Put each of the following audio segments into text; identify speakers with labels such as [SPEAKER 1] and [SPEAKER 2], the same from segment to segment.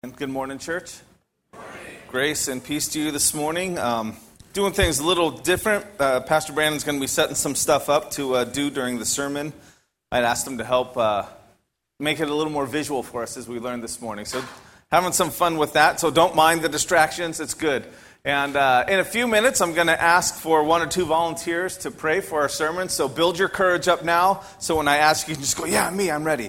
[SPEAKER 1] And good morning, church. Good morning. Grace and peace to you this morning. Doing things a little different. Pastor Brandon's going to be setting some stuff up to do during the sermon. I'd asked him to help make it a little more visual for us as we learned this morning. So having some fun with that. So don't mind the distractions. It's good. And in a few minutes, I'm going to ask for one or two volunteers to pray for our sermon. So build your courage up now. So when I ask, you can just go, yeah, me, I'm ready.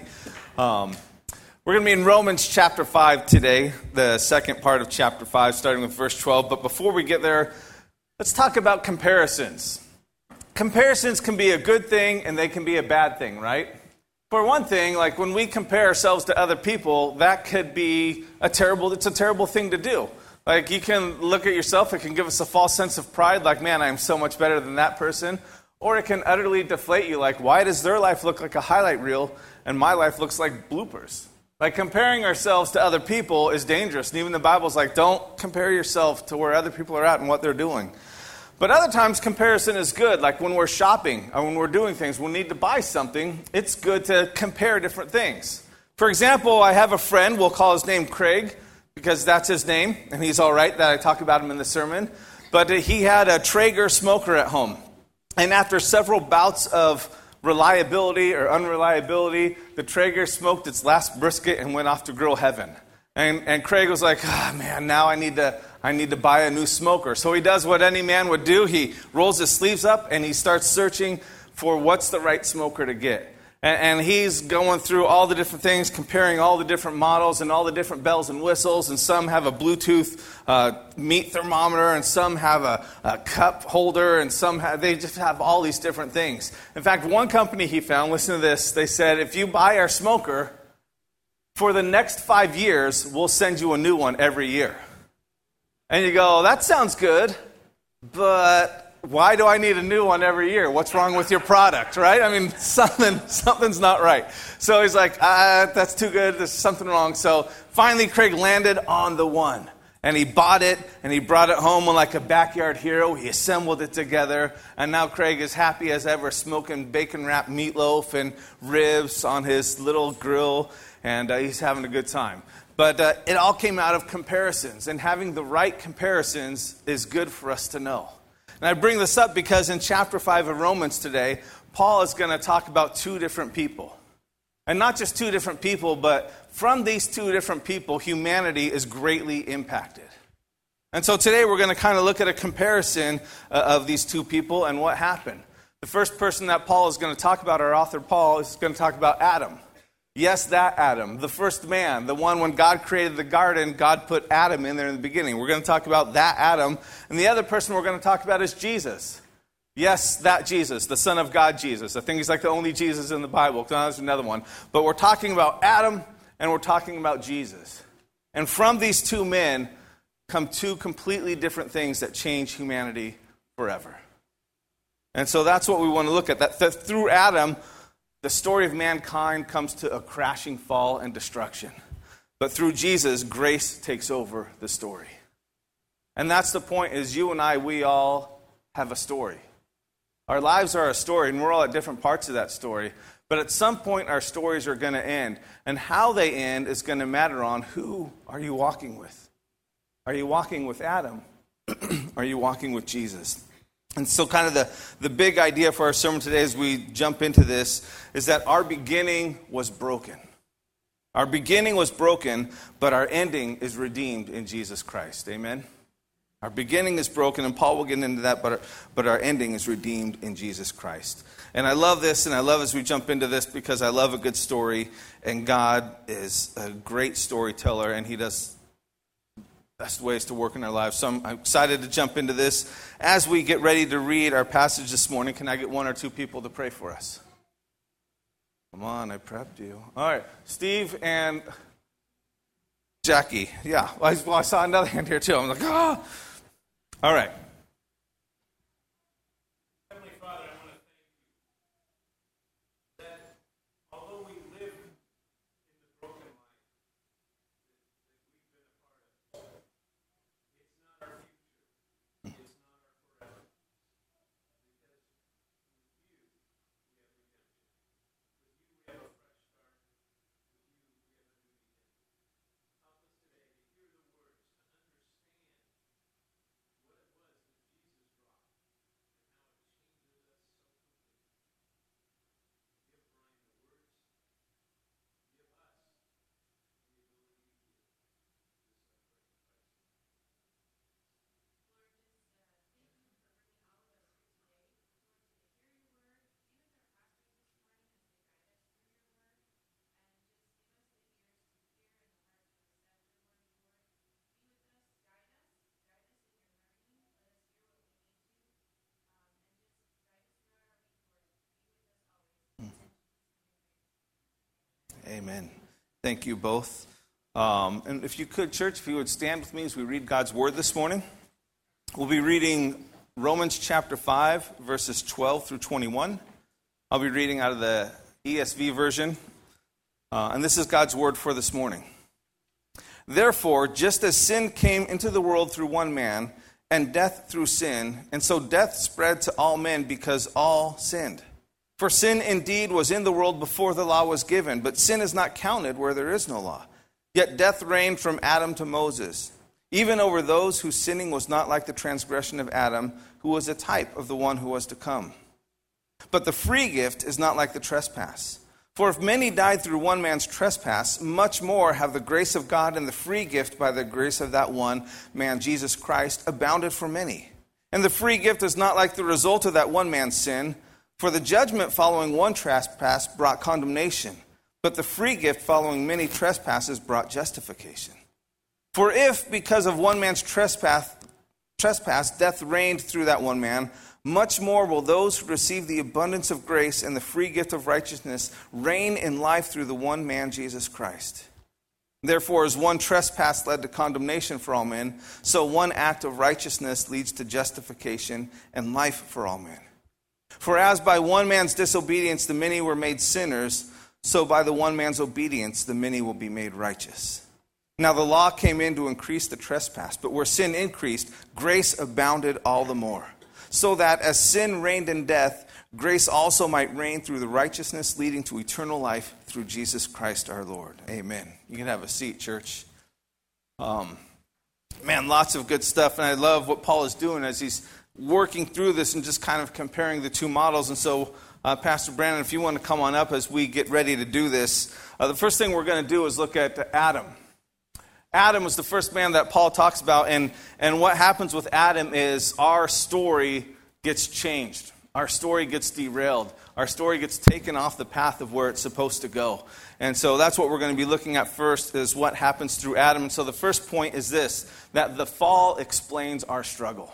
[SPEAKER 1] We're going to be in Romans chapter 5 today, the second part of chapter 5, starting with verse 12. But before we get there, let's talk about comparisons. Comparisons can be a good thing and they can be a bad thing, right? For one thing, like when we compare ourselves to other people, that could be it's a terrible thing to do. Like you can look at yourself, it can give us a false sense of pride, like, man, I'm so much better than that person. Or it can utterly deflate you, like, why does their life look like a highlight reel and my life looks like bloopers? Like, comparing ourselves to other people is dangerous. And even the Bible's like, don't compare yourself to where other people are at and what they're doing. But other times, comparison is good. Like when we're shopping or when we're doing things, we need to buy something. It's good to compare different things. For example, I have a friend, we'll call his name Craig, because that's his name, and he's all right that I talk about him in the sermon. But he had a Traeger smoker at home. And after several bouts of reliability or unreliability, the Traeger smoked its last brisket and went off to grill heaven. And Craig was like, man, now I need to buy a new smoker. So he does what any man would do. He rolls his sleeves up and he starts searching for what's the right smoker to get. And he's going through all the different things, comparing all the different models and all the different bells and whistles. And some have a Bluetooth meat thermometer, and some have a cup holder, and they just have all these different things. In fact, one company he found, listen to this, they said, if you buy our smoker, for the next 5 years, we'll send you a new one every year. And you go, that sounds good, but why do I need a new one every year? What's wrong with your product, right? I mean, something's not right. So he's like, that's too good. There's something wrong. So finally, Craig landed on the one. And he bought it, and he brought it home like a backyard hero. He assembled it together. And now Craig is happy as ever, smoking bacon-wrapped meatloaf and ribs on his little grill. And he's having a good time. But it all came out of comparisons. And having the right comparisons is good for us to know. And I bring this up because in chapter 5 of Romans today, Paul is going to talk about two different people. And not just two different people, but from these two different people, humanity is greatly impacted. And so today we're going to kind of look at a comparison of these two people and what happened. The first person that Paul is going to talk about, our author Paul, is going to talk about Adam. Yes, that Adam, the first man, the one when God created the garden, God put Adam in there in the beginning. We're going to talk about that Adam. And the other person we're going to talk about is Jesus. Yes, that Jesus, the Son of God Jesus. I think he's like the only Jesus in the Bible. No, there's another one. But we're talking about Adam and we're talking about Jesus. And from these two men come two completely different things that change humanity forever. And so that's what we want to look at. That through Adam, the story of mankind comes to a crashing fall and destruction. But through Jesus, grace takes over the story. And that's the point, is you and I, we all have a story. Our lives are a story, and we're all at different parts of that story. But at some point, our stories are going to end. And how they end is going to matter on who are you walking with. Are you walking with Adam? Are you walking with Jesus? And so kind of the big idea for our sermon today as we jump into this is that our beginning was broken. Our beginning was broken, but our ending is redeemed in Jesus Christ. Amen? Our beginning is broken, and Paul will get into that, but our ending is redeemed in Jesus Christ. And I love this, and I love as we jump into this because I love a good story, and God is a great storyteller, and he does best ways to work in our lives. So I'm excited to jump into this. As we get ready to read our passage this morning, can I get one or two people to pray for us? Come on, I prepped you. All right, Steve and Jackie. Yeah, well, I saw another hand here too. I'm like, ah. All right. Amen. Thank you both. And if you could, church, if you would stand with me as we read God's word this morning. We'll be reading Romans chapter 5, verses 12 through 21. I'll be reading out of the ESV version. And this is God's word for this morning. Therefore, just as sin came into the world through one man, and death through sin, and so death spread to all men because all sinned. For sin indeed was in the world before the law was given, but sin is not counted where there is no law. Yet death reigned from Adam to Moses, even over those whose sinning was not like the transgression of Adam, who was a type of the one who was to come. But the free gift is not like the trespass. For if many died through one man's trespass, much more have the grace of God and the free gift by the grace of that one man, Jesus Christ, abounded for many. And the free gift is not like the result of that one man's sin, for the judgment following one trespass brought condemnation, but the free gift following many trespasses brought justification. For if, because of one man's trespass, death reigned through that one man, much more will those who receive the abundance of grace and the free gift of righteousness reign in life through the one man, Jesus Christ. Therefore, as one trespass led to condemnation for all men, so one act of righteousness leads to justification and life for all men. For as by one man's disobedience the many were made sinners, so by the one man's obedience the many will be made righteous. Now the law came in to increase the trespass, but where sin increased, grace abounded all the more. So that as sin reigned in death, grace also might reign through the righteousness leading to eternal life through Jesus Christ our Lord. Amen. You can have a seat, church. Lots of good stuff, and I love what Paul is doing as he's working through this and just kind of comparing the two models. And so, Pastor Brandon, if you want to come on up as we get ready to do this, the first thing we're going to do is look at Adam. Adam was the first man that Paul talks about, and what happens with Adam is our story gets changed. Our story gets derailed. Our story gets taken off the path of where it's supposed to go. And so that's what we're going to be looking at first, is what happens through Adam. And so the first point is this, that the fall explains our struggle.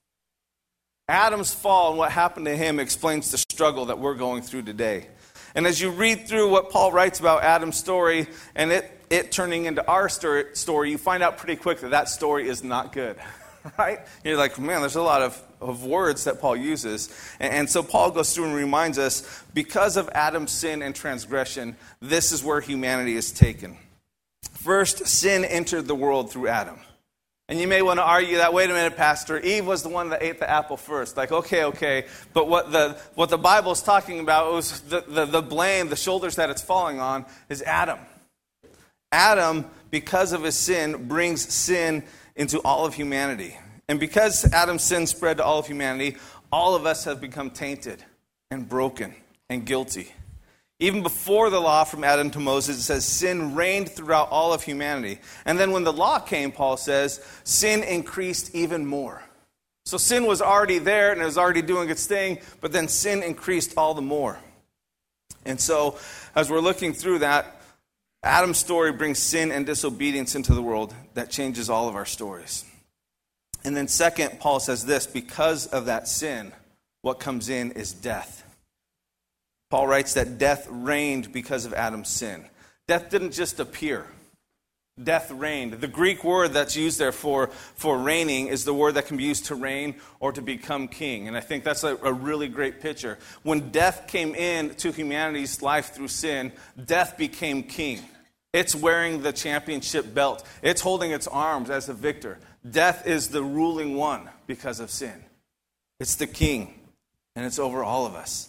[SPEAKER 1] Adam's fall and what happened to him explains the struggle that we're going through today. And as you read through what Paul writes about Adam's story and it turning into our story, you find out pretty quick that story is not good, right? You're like, man, there's a lot of words that Paul uses. And so Paul goes through and reminds us, because of Adam's sin and transgression, this is where humanity is taken. First, sin entered the world through Adam. And you may want to argue that, wait a minute, Pastor, Eve was the one that ate the apple first. Like, okay. But what the Bible's talking about was the blame, the shoulders that it's falling on, is Adam. Adam, because of his sin, brings sin into all of humanity. And because Adam's sin spread to all of humanity, all of us have become tainted and broken and guilty. Even before the law from Adam to Moses, it says sin reigned throughout all of humanity. And then when the law came, Paul says, sin increased even more. So sin was already there and it was already doing its thing, but then sin increased all the more. And so as we're looking through that, Adam's story brings sin and disobedience into the world that changes all of our stories. And then second, Paul says this, because of that sin, what comes in is death. Paul writes that death reigned because of Adam's sin. Death didn't just appear. Death reigned. The Greek word that's used there for reigning is the word that can be used to reign or to become king. And I think that's a really great picture. When death came into humanity's life through sin, death became king. It's wearing the championship belt. It's holding its arms as a victor. Death is the ruling one because of sin. It's the king, and it's over all of us.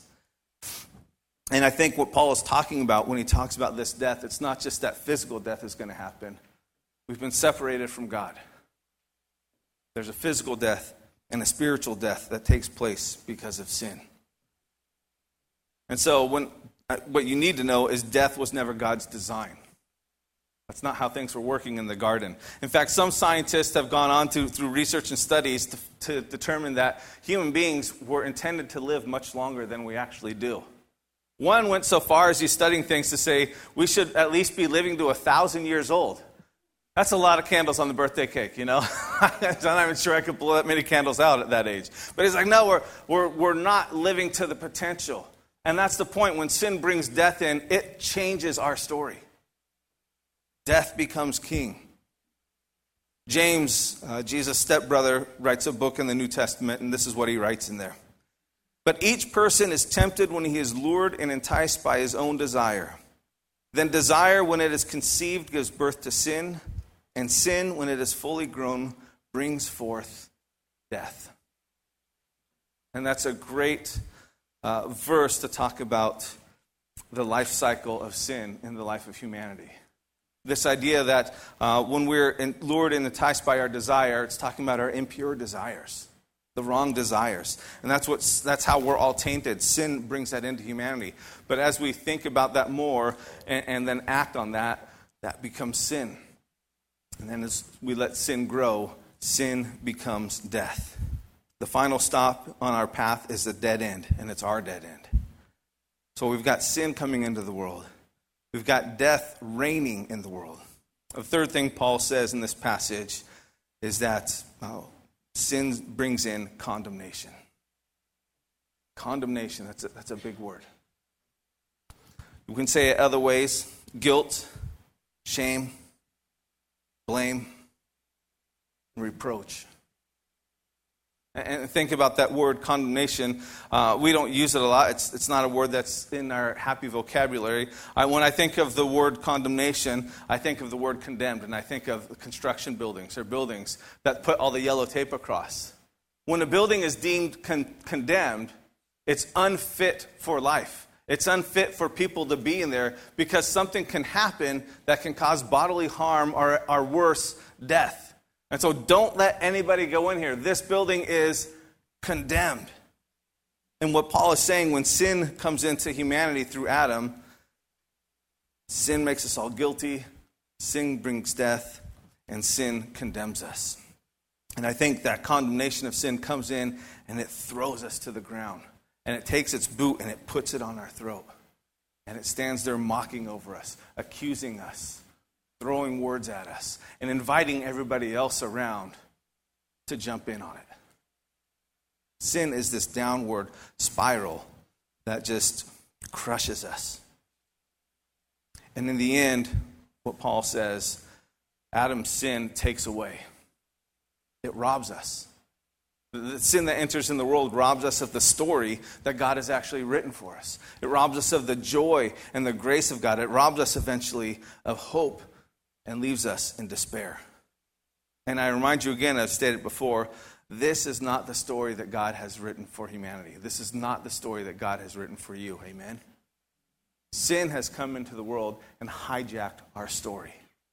[SPEAKER 1] And I think what Paul is talking about when he talks about this death, it's not just that physical death is going to happen. We've been separated from God. There's a physical death and a spiritual death that takes place because of sin. And so what you need to know is death was never God's design. That's not how things were working in the garden. In fact, some scientists have gone on through research and studies to determine that human beings were intended to live much longer than we actually do. One went so far as he's studying things to say we should at least be living to 1,000 years old. That's a lot of candles on the birthday cake, you know. I'm not even sure I could blow that many candles out at that age. But he's like, no, we're not living to the potential. And that's the point. When sin brings death in, it changes our story. Death becomes king. James, Jesus' stepbrother, writes a book in the New Testament, and this is what he writes in there. But each person is tempted when he is lured and enticed by his own desire. Then desire, when it is conceived, gives birth to sin, and sin, when it is fully grown, brings forth death. And that's a great verse to talk about the life cycle of sin in the life of humanity. This idea that when we're lured and enticed by our desire, it's talking about our impure desires, the wrong desires. And that's how we're all tainted. Sin brings that into humanity. But as we think about that more and then act on that, that becomes sin. And then as we let sin grow, sin becomes death. The final stop on our path is the dead end, and it's our dead end. So we've got sin coming into the world. We've got death reigning in the world. The third thing Paul says in this passage is that sin brings in condemnation. Condemnation, that's a big word. We can say it other ways: guilt, shame, blame, and reproach. And think about that word, condemnation. We don't use it a lot. It's not a word that's in our happy vocabulary. When I think of the word condemnation, I think of the word condemned, and I think of construction buildings or buildings that put all the yellow tape across. When a building is deemed condemned, it's unfit for life. It's unfit for people to be in there because something can happen that can cause bodily harm or worse, death. And so don't let anybody go in here. This building is condemned. And what Paul is saying, when sin comes into humanity through Adam, sin makes us all guilty, sin brings death, and sin condemns us. And I think that condemnation of sin comes in and it throws us to the ground. And it takes its boot and it puts it on our throat. And it stands there mocking over us, accusing us, throwing words at us, and inviting everybody else around to jump in on it. Sin is this downward spiral that just crushes us. And in the end, what Paul says, Adam's sin takes away. It robs us. The sin that enters in the world robs us of the story that God has actually written for us. It robs us of the joy and the grace of God. It robs us eventually of hope and leaves us in despair. And I remind you again, I've stated before, this is not the story that God has written for humanity. This is not the story that God has written for you. Amen? Sin has come into the world and hijacked our story.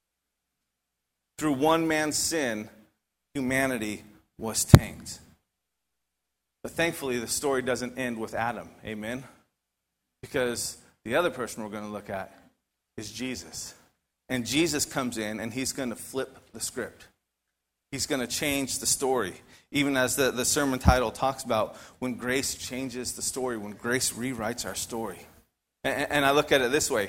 [SPEAKER 1] Through one man's sin, humanity was tanked. But thankfully, the story doesn't end with Adam. Amen? Because the other person we're going to look at is Jesus. And Jesus comes in and he's going to flip the script. He's going to change the story. Even as the sermon title talks about, when grace changes the story, when grace rewrites our story. And I look at it this way.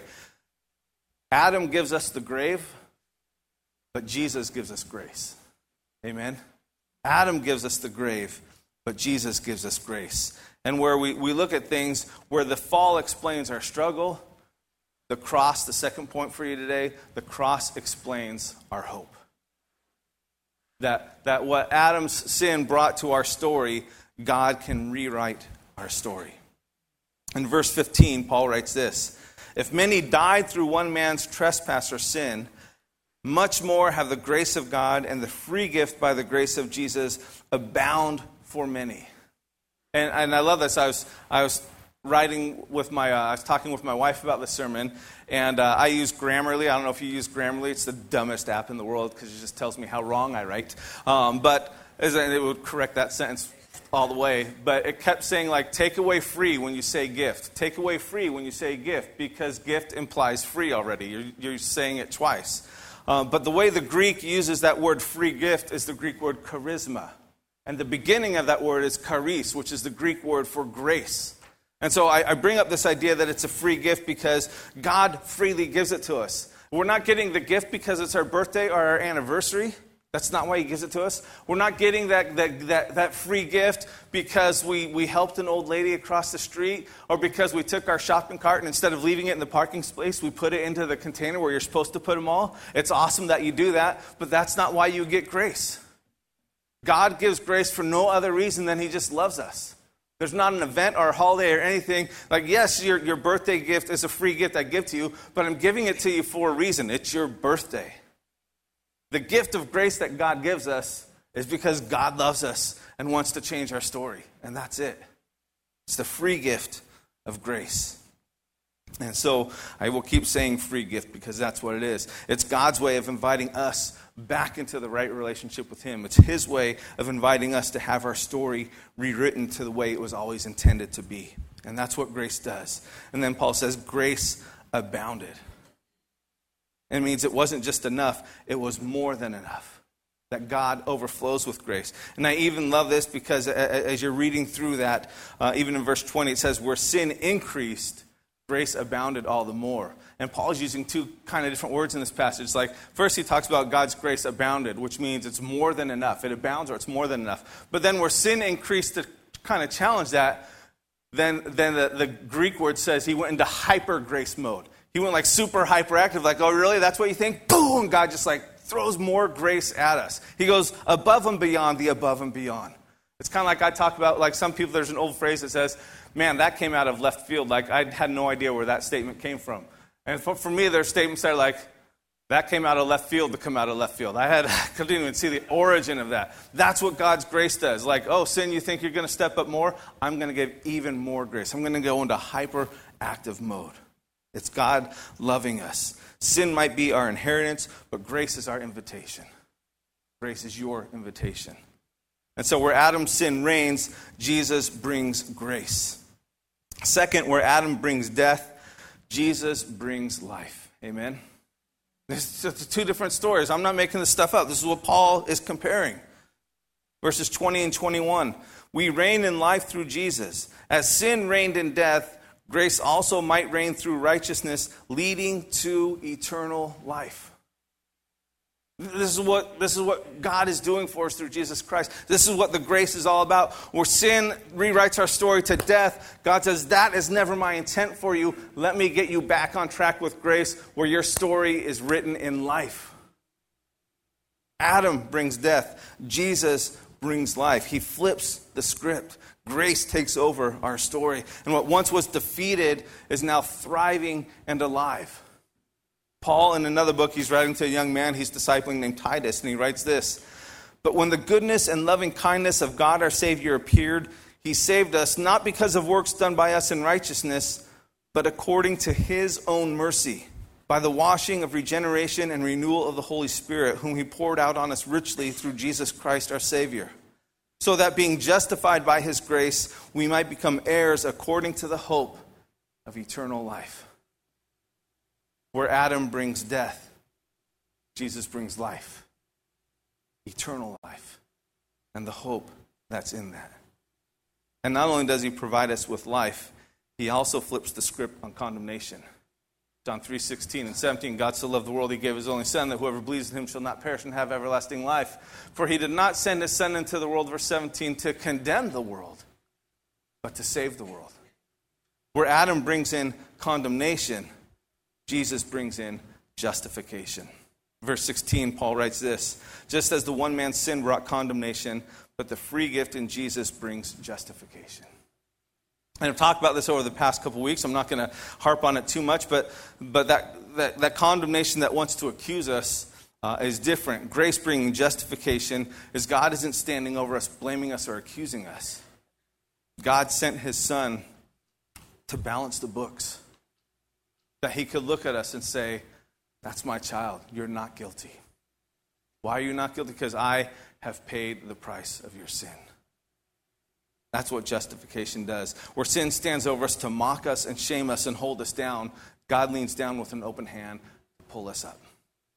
[SPEAKER 1] Adam gives us the grave, but Jesus gives us grace. Amen? Adam gives us the grave, but Jesus gives us grace. And where we look at things where the fall explains our struggle, the cross, the second point for you today, the cross explains our hope. That what Adam's sin brought to our story, God can rewrite our story. In verse 15, Paul writes this: if many died through one man's trespass or sin, much more have the grace of God and the free gift by the grace of Jesus abound for many. And I love this. I was writing with I was talking with my wife about the sermon, and I use Grammarly. I don't know if you use Grammarly. It's the dumbest app in the world because it just tells me how wrong I write. But it would correct that sentence all the way. But it kept saying, like, take away free when you say gift. Take away free when you say gift, because gift implies free already. You're saying it twice. But the way the Greek uses that word free gift is the Greek word charisma. And the beginning of that word is charis, which is the Greek word for grace. And so I bring up this idea that it's a free gift because God freely gives it to us. We're not getting the gift because it's our birthday or our anniversary. That's not why he gives it to us. We're not getting that free gift because we helped an old lady across the street, or because we took our shopping cart and instead of leaving it in the parking space, we put it into the container where you're supposed to put them all. It's awesome that you do that, but that's not why you get grace. God gives grace for no other reason than he just loves us. There's not an event or a holiday or anything. Like, yes, your birthday gift is a free gift I give to you, but I'm giving it to you for a reason. It's your birthday. The gift of grace that God gives us is because God loves us and wants to change our story. And that's it. It's the free gift of grace. And so I will keep saying free gift because that's what it is. It's God's way of inviting us back into the right relationship with him. It's his way of inviting us to have our story rewritten to the way it was always intended to be. And that's what grace does. And then Paul says, grace abounded. It means it wasn't just enough, it was more than enough. That God overflows with grace. And I even love this because as you're reading through that, even in verse 20, it says, where sin increased, grace abounded all the more. And Paul's using two kind of different words in this passage. Like, first he talks about God's grace abounded, which means it's more than enough. It abounds or it's more than enough. But then where sin increased to kind of challenge that, then the Greek word says he went into hyper grace mode. He went like super hyperactive, like, oh, really? That's what you think? Boom! God just like throws more grace at us. He goes above and beyond the above and beyond. It's kind of like I talk about, like some people, there's an old phrase that says, man, that came out of left field. Like, I had no idea where that statement came from. And for me, there's statements that are like, that came out of left field to come out of left field. I couldn't even see the origin of that. That's what God's grace does. Like, oh, sin, you think you're going to step up more? I'm going to give even more grace. I'm going to go into hyperactive mode. It's God loving us. Sin might be our inheritance, but grace is our invitation. Grace is your invitation. And so where Adam's sin reigns, Jesus brings grace. Second, where Adam brings death, Jesus brings life. Amen? There's two different stories. I'm not making this stuff up. This is what Paul is comparing. Verses 20 and 21. We reign in life through Jesus. As sin reigned in death, grace also might reign through righteousness, leading to eternal life. This is what God is doing for us through Jesus Christ. This is what the grace is all about. Where sin rewrites our story to death, God says, that is never my intent for you. Let me get you back on track with grace where your story is written in life. Adam brings death. Jesus brings life. He flips the script. Grace takes over our story. And what once was defeated is now thriving and alive. Paul, in another book, he's writing to a young man he's discipling named Titus, and he writes this. But when the goodness and loving kindness of God our Savior appeared, he saved us not because of works done by us in righteousness, but according to his own mercy, by the washing of regeneration and renewal of the Holy Spirit, whom he poured out on us richly through Jesus Christ our Savior. So that being justified by his grace, we might become heirs according to the hope of eternal life. Where Adam brings death, Jesus brings life, eternal life, and the hope that's in that. And not only does he provide us with life, he also flips the script on condemnation. John 3:16 and 17, God so loved the world, he gave his only Son, that whoever believes in him shall not perish and have everlasting life. For he did not send his Son into the world, verse 17, to condemn the world, but to save the world. Where Adam brings in condemnation, Jesus brings in justification. Verse 16, Paul writes this, just as the one man's sin brought condemnation, but the free gift in Jesus brings justification. And I've talked about this over the past couple weeks. I'm not going to harp on it too much, but that condemnation that wants to accuse us is different. Grace bringing justification is God isn't standing over us, blaming us, or accusing us. God sent his Son to balance the books. That he could look at us and say, that's my child, you're not guilty. Why are you not guilty? Because I have paid the price of your sin. That's what justification does. Where sin stands over us to mock us and shame us and hold us down, God leans down with an open hand to pull us up.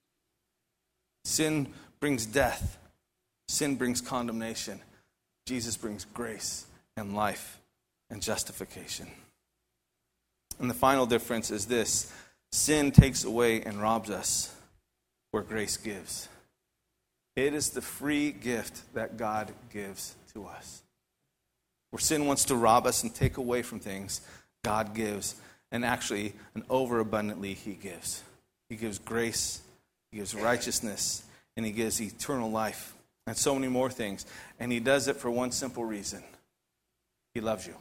[SPEAKER 1] Sin brings death. Sin brings condemnation. Jesus brings grace and life and justification. And the final difference is this. Sin takes away and robs us where grace gives. It is the free gift that God gives to us. Where sin wants to rob us and take away from things, God gives. And actually, and overabundantly, he gives. He gives grace, he gives righteousness, and he gives eternal life, and so many more things. And he does it for one simple reason. He loves you.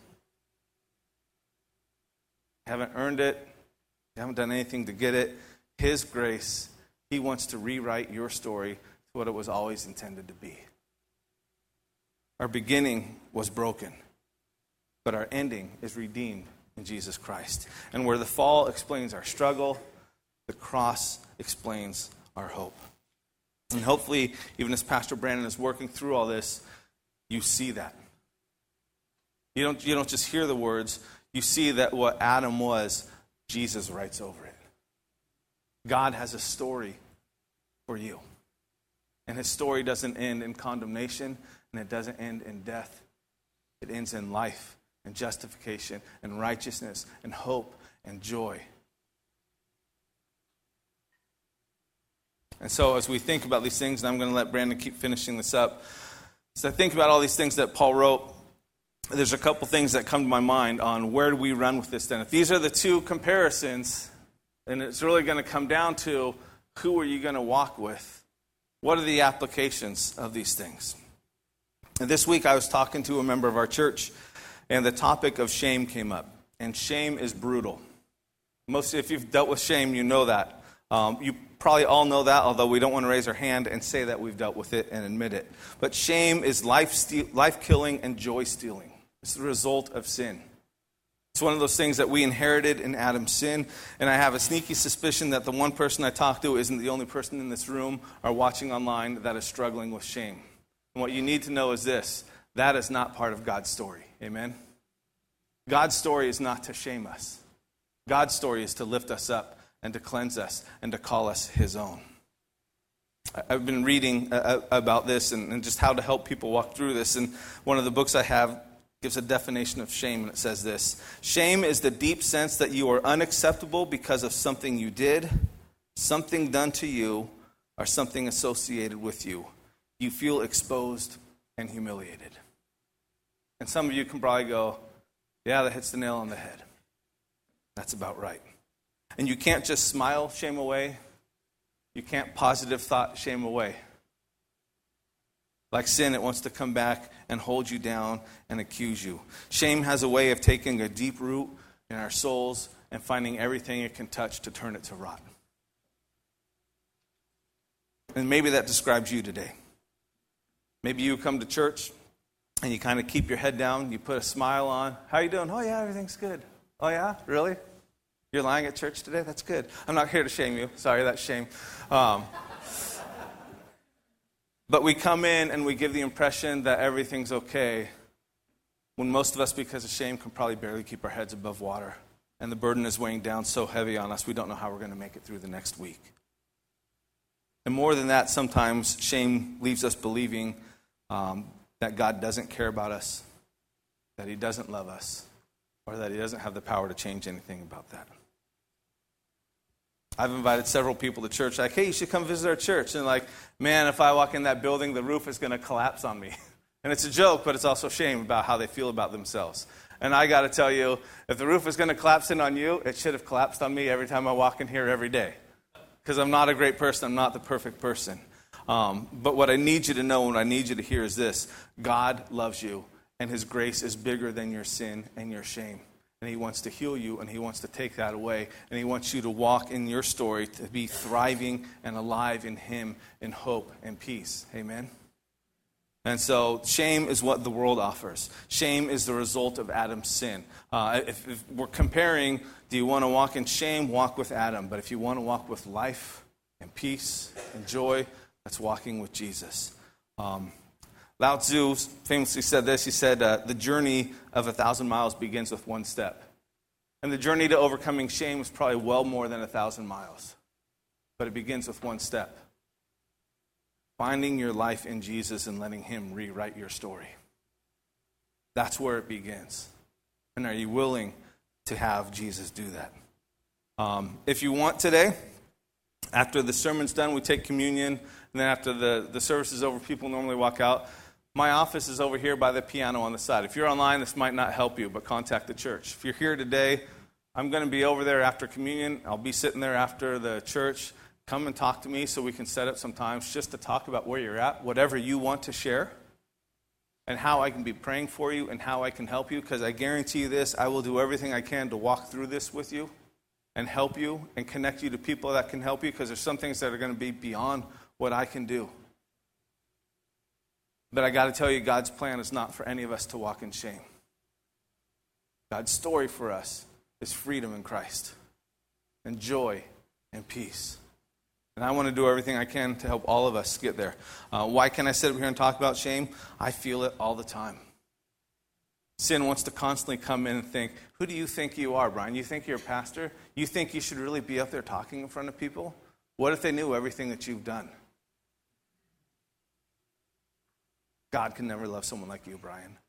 [SPEAKER 1] You haven't earned it. You haven't done anything to get it. His grace, he wants to rewrite your story to what it was always intended to be. Our beginning was broken, but our ending is redeemed in Jesus Christ. And where the fall explains our struggle, the cross explains our hope. And hopefully, even as Pastor Brandon is working through all this, you see that. You don't just hear the words, you see that what Adam was, Jesus writes over it. God has a story for you. And his story doesn't end in condemnation, and it doesn't end in death. It ends in life and justification and righteousness and hope and joy. And so as we think about these things, and I'm going to let Brandon keep finishing this up, as I think about all these things that Paul wrote, there's a couple things that come to my mind on where do we run with this then. If these are the two comparisons, then it's really going to come down to who are you going to walk with? What are the applications of these things? And this week I was talking to a member of our church, and the topic of shame came up. And shame is brutal. If you've dealt with shame, you know that. You probably all know that, although we don't want to raise our hand and say that we've dealt with it and admit it. But shame is life-killing and joy-stealing. It's the result of sin. It's one of those things that we inherited in Adam's sin, and I have a sneaky suspicion that the one person I talk to isn't the only person in this room or watching online that is struggling with shame. And what you need to know is this: that is not part of God's story. Amen? God's story is not to shame us. God's story is to lift us up and to cleanse us and to call us his own. I've been reading about this and just how to help people walk through this, and one of the books I have gives a definition of shame, and it says this: shame is the deep sense that you are unacceptable because of something you did, something done to you, or something associated with you. You feel exposed and humiliated. And some of you can probably go, yeah, that hits the nail on the head. That's about right. And you can't just smile shame away. You can't positive thought shame away. Like sin, it wants to come back and hold you down and accuse you. Shame has a way of taking a deep root in our souls and finding everything it can touch to turn it to rot. And maybe that describes you today. Maybe you come to church and you kind of keep your head down, you put a smile on. How you doing? Oh yeah, everything's good. Oh yeah? Really? You're lying at church today? That's good. I'm not here to shame you. Sorry, that's shame. But we come in and we give the impression that everything's okay, when most of us, because of shame, can probably barely keep our heads above water. And the burden is weighing down so heavy on us, we don't know how we're going to make it through the next week. And more than that, sometimes shame leaves us believing that God doesn't care about us, that he doesn't love us, or that he doesn't have the power to change anything about that. I've invited several people to church, like, hey, you should come visit our church. And like, man, if I walk in that building, the roof is going to collapse on me. And it's a joke, but it's also shame about how they feel about themselves. And I got to tell you, if the roof is going to collapse in on you, it should have collapsed on me every time I walk in here every day. Because I'm not a great person. I'm not the perfect person. But what I need you to know and what I need you to hear is this: God loves you, and his grace is bigger than your sin and your shame. And he wants to heal you, and he wants to take that away. And he wants you to walk in your story, to be thriving and alive in him in hope and peace. Amen? And so shame is what the world offers. Shame is the result of Adam's sin. If we're comparing, do you want to walk in shame? Walk with Adam. But if you want to walk with life and peace and joy, that's walking with Jesus. Lao Tzu famously said this. He said, the journey of 1,000 miles begins with one step. And the journey to overcoming shame is probably well more than 1,000 miles. But it begins with one step. Finding your life in Jesus and letting him rewrite your story. That's where it begins. And are you willing to have Jesus do that? If you want today, After the sermon's done, we take communion. And then after the service is over, people normally walk out. My office is over here by the piano on the side. If you're online, this might not help you, but contact the church. If you're here today, I'm going to be over there after communion. I'll be sitting there after the church. Come and talk to me so we can set up some times just to talk about where you're at, whatever you want to share, and how I can be praying for you and how I can help you, because I guarantee you this, I will do everything I can to walk through this with you and help you and connect you to people that can help you, because there's some things that are going to be beyond what I can do. But I got to tell you, God's plan is not for any of us to walk in shame. God's story for us is freedom in Christ and joy and peace. And I want to do everything I can to help all of us get there. Why can I sit up here and talk about shame? I feel it all the time. Sin wants to constantly come in and think, who do you think you are, Brian? You think you're a pastor? You think you should really be up there talking in front of people? What if they knew everything that you've done? God can never love someone like you, Brian.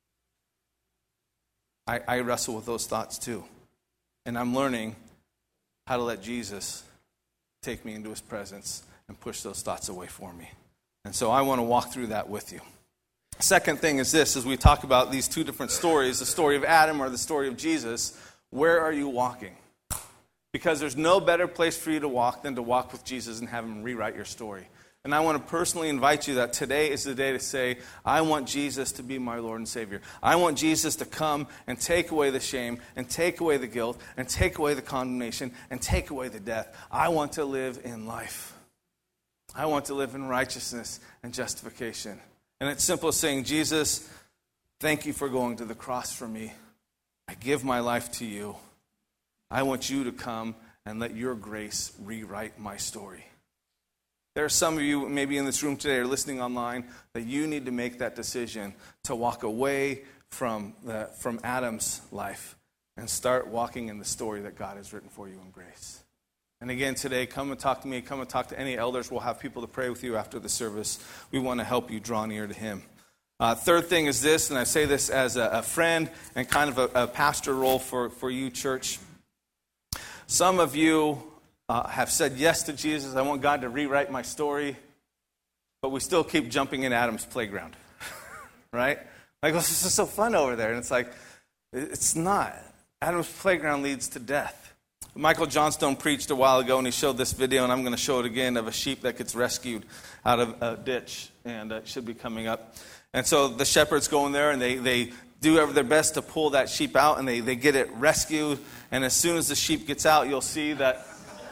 [SPEAKER 1] I wrestle with those thoughts too. And I'm learning how to let Jesus take me into his presence and push those thoughts away for me. And so I want to walk through that with you. Second thing is this, as we talk about these two different stories, the story of Adam or the story of Jesus, where are you walking? Because there's no better place for you to walk than to walk with Jesus and have him rewrite your story. And I want to personally invite you that today is the day to say, I want Jesus to be my Lord and Savior. I want Jesus to come and take away the shame and take away the guilt and take away the condemnation and take away the death. I want to live in life. I want to live in righteousness and justification. And it's simple as saying, Jesus, thank you for going to the cross for me. I give my life to you. I want you to come and let your grace rewrite my story. There are some of you maybe in this room today or listening online that you need to make that decision to walk away from Adam's life and start walking in the story that God has written for you in grace. And again today, come and talk to me. Come and talk to any elders. We'll have people to pray with you after the service. We want to help you draw near to him. Third thing is this, and I say this as a friend and kind of a pastor role for you, church. Some of you have said yes to Jesus. I want God to rewrite my story. But we still keep jumping in Adam's playground. Right? Like, this is so fun over there. And it's like, it's not. Adam's playground leads to death. Michael Johnstone preached a while ago, and he showed this video, and I'm going to show it again, of a sheep that gets rescued out of a ditch. And it should be coming up. And so the shepherds go in there, and they do their best to pull that sheep out, and they get it rescued. And as soon as the sheep gets out, you'll see that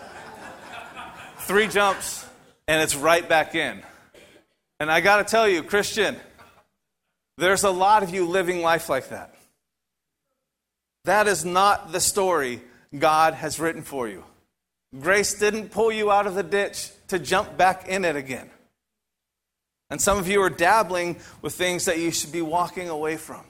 [SPEAKER 1] 3 jumps, and it's right back in. And I got to tell you, Christian, there's a lot of you living life like that. That is not the story God has written for you. Grace didn't pull you out of the ditch to jump back in it again. And some of you are dabbling with things that you should be walking away from.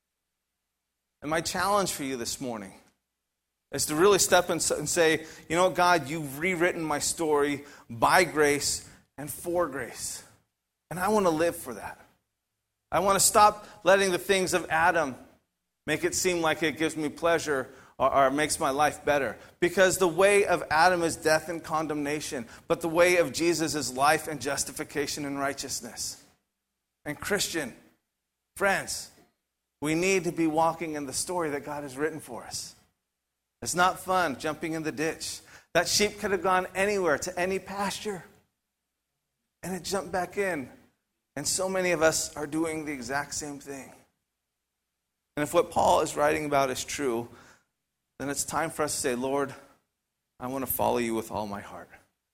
[SPEAKER 1] And my challenge for you this morning is to really step and say, you know, God, you've rewritten my story by grace and for grace. And I want to live for that. I want to stop letting the things of Adam make it seem like it gives me pleasure or makes my life better. Because the way of Adam is death and condemnation, but the way of Jesus is life and justification and righteousness. And Christian, friends, we need to be walking in the story that God has written for us. It's not fun jumping in the ditch. That sheep could have gone anywhere, to any pasture. And it jumped back in. And so many of us are doing the exact same thing. And if what Paul is writing about is true, then it's time for us to say, Lord, I want to follow you with all my heart.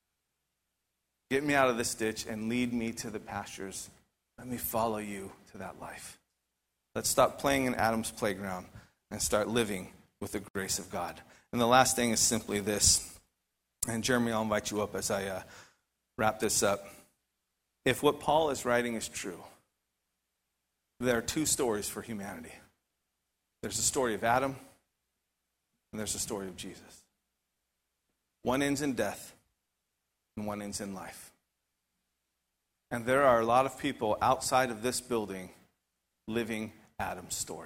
[SPEAKER 1] Get me out of this ditch and lead me to the pastures. Let me follow you to that life. Let's stop playing in Adam's playground and start living with the grace of God. And the last thing is simply this. And Jeremy, I'll invite you up as I wrap this up. If what Paul is writing is true, there are 2 stories for humanity. There's the story of Adam, and there's the story of Jesus. One ends in death, and one ends in life. And there are a lot of people outside of this building living Adam's story.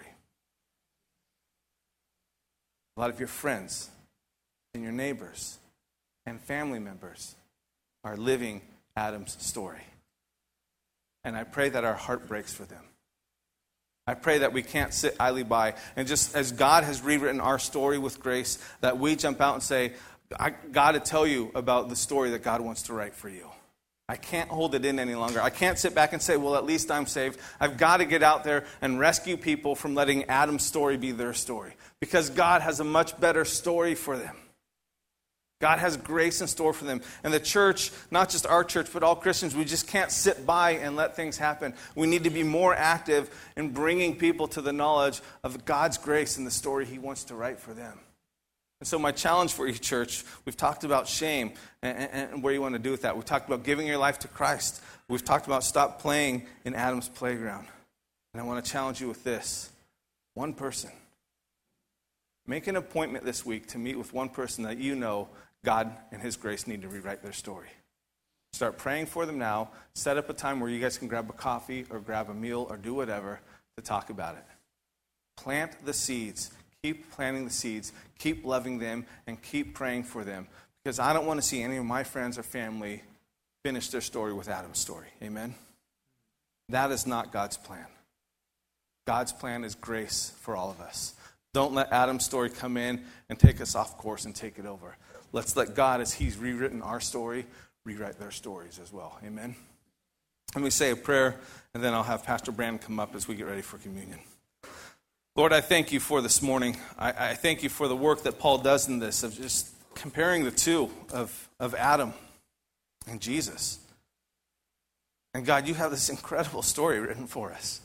[SPEAKER 1] A lot of your friends and your neighbors and family members are living Adam's story. And I pray that our heart breaks for them. I pray that we can't sit idly by. And just as God has rewritten our story with grace, that we jump out and say, I got to tell you about the story that God wants to write for you. I can't hold it in any longer. I can't sit back and say, well, at least I'm saved. I've got to get out there and rescue people from letting Adam's story be their story. Because God has a much better story for them. God has grace in store for them. And the church, not just our church, but all Christians, we just can't sit by and let things happen. We need to be more active in bringing people to the knowledge of God's grace and the story He wants to write for them. And so my challenge for you, church, we've talked about shame and where you want to do with that. We've talked about giving your life to Christ. We've talked about stop playing in Adam's playground. And I want to challenge you with this. One person. Make an appointment this week to meet with one person that you know God and His grace need to rewrite their story. Start praying for them now. Set up a time where you guys can grab a coffee or grab a meal or do whatever to talk about it. Plant the seeds. Keep planting the seeds. Keep loving them and keep praying for them. Because I don't want to see any of my friends or family finish their story with Adam's story. Amen? That is not God's plan. God's plan is grace for all of us. Don't let Adam's story come in and take us off course and take it over. Let's let God, as He's rewritten our story, rewrite their stories as well. Amen? Let me say a prayer, and then I'll have Pastor Brandon come up as we get ready for communion. Lord, I thank you for this morning. I thank you for the work that Paul does in this, of just comparing the two of Adam and Jesus. And God, you have this incredible story written for us.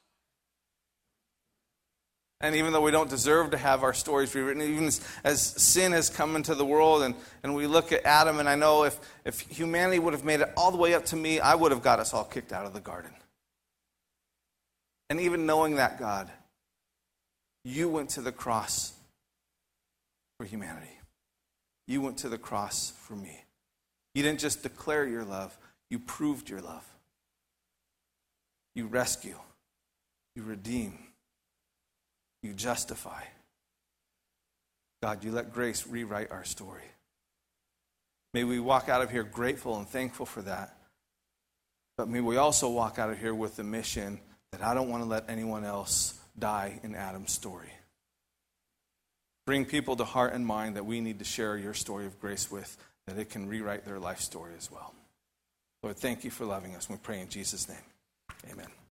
[SPEAKER 1] And even though we don't deserve to have our stories rewritten, even as sin has come into the world and we look at Adam, and I know if humanity would have made it all the way up to me, I would have got us all kicked out of the garden. And even knowing that, God, you went to the cross for humanity. You went to the cross for me. You didn't just declare your love, you proved your love. You rescue, you redeem, you justify. God, you let grace rewrite our story. May we walk out of here grateful and thankful for that. But may we also walk out of here with the mission that I don't want to let anyone else die in Adam's story. Bring people to heart and mind that we need to share your story of grace with, that it can rewrite their life story as well. Lord, thank you for loving us. We pray in Jesus' name. Amen.